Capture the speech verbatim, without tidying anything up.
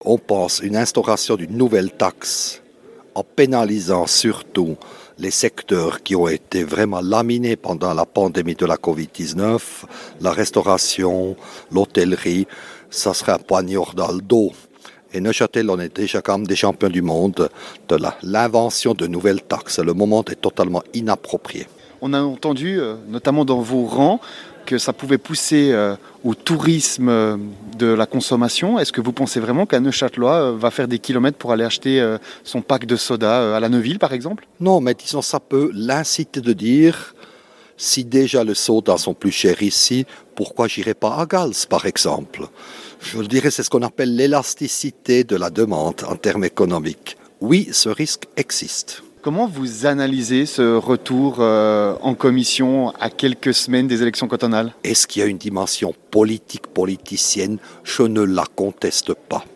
On pense une instauration d'une nouvelle taxe en pénalisant surtout les secteurs qui ont été vraiment laminés pendant la pandémie de la covid dix-neuf, la restauration, l'hôtellerie, ça serait un poignard dans le dos. Et Neuchâtel, on est déjà comme des champions du monde de la, l'invention de nouvelles taxes. Le moment est totalement inapproprié. On a entendu, notamment dans vos rangs, que ça pouvait pousser au tourisme de la consommation. Est-ce que vous pensez vraiment qu'un Neuchâtelois va faire des kilomètres pour aller acheter son pack de soda à la Neuville, par exemple? Non, mais disons, ça peut l'inciter de dire, si déjà les sodas sont plus chers ici, pourquoi j'irai pas à Gals, par exemple? Je dirais, c'est ce qu'on appelle l'élasticité de la demande en termes économiques. Oui, ce risque existe. Comment vous analysez ce retour euh, en commission à quelques semaines des élections cantonales? Est-ce qu'il y a une dimension politique, politicienne? Je ne la conteste pas.